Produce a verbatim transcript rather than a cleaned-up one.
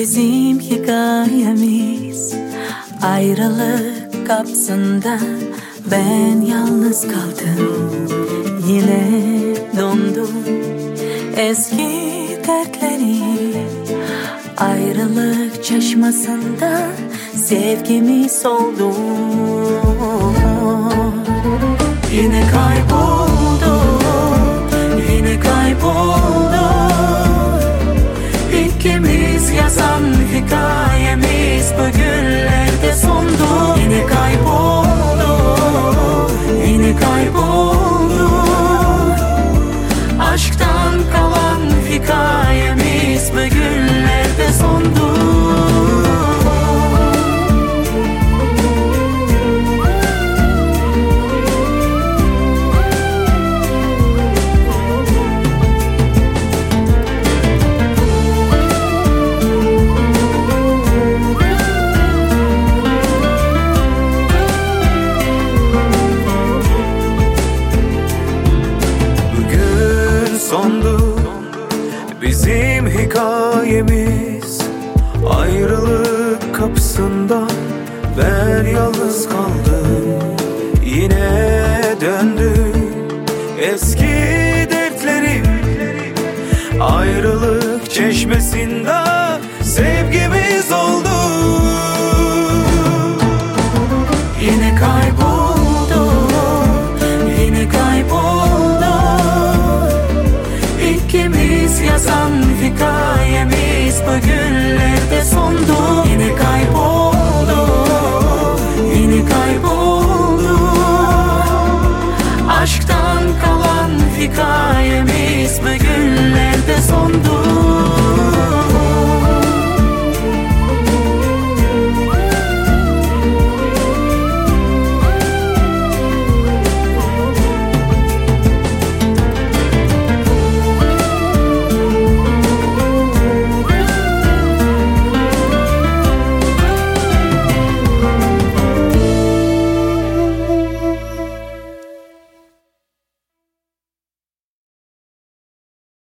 Bizim hikayemiz ayrılık kapısında. Ben yalnız kaldım, yine döndüm eski dertlerim. Ayrılık çeşmesinde sevgimiz oldu. Yine kayboldu, yine kayboldu. İkimiz yazan hikayemiz bugünlerde sondu. Yine kayboldu, yine kayboldu. Aşktan kalan hikayemiz bugünlerde sondu. Sondu bizim hikayemiz, ayrılık kapısında ben yalnız kaldım. Yine döndü eski dertlerim. Ayrılık çeşmesinde sevgimiz oldu. Yine kayboldu, yine kayboldu. İkimiz yazan hikayemiz bugünlerde